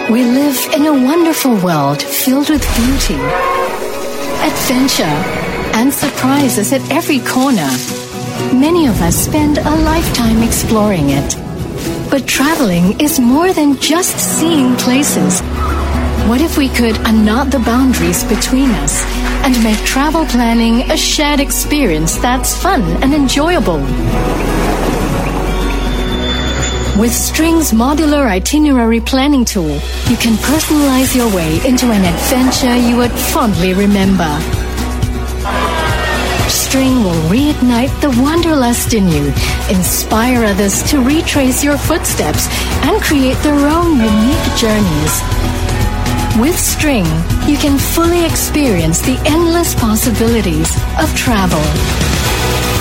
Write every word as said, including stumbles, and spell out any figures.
We live in a wonderful world filled with beauty, adventure, and surprises at every corner. Many of us spend a lifetime exploring it. But traveling is more than just seeing places. What if we could unknot the boundaries between us and make travel planning a shared experience that's fun and enjoyable? With String's modular itinerary planning tool, you can personalize your way into an adventure you would fondly remember. String will reignite the wanderlust in you, inspire others to retrace your footsteps, and create their own unique journeys. With String, you can fully experience the endless possibilities of travel.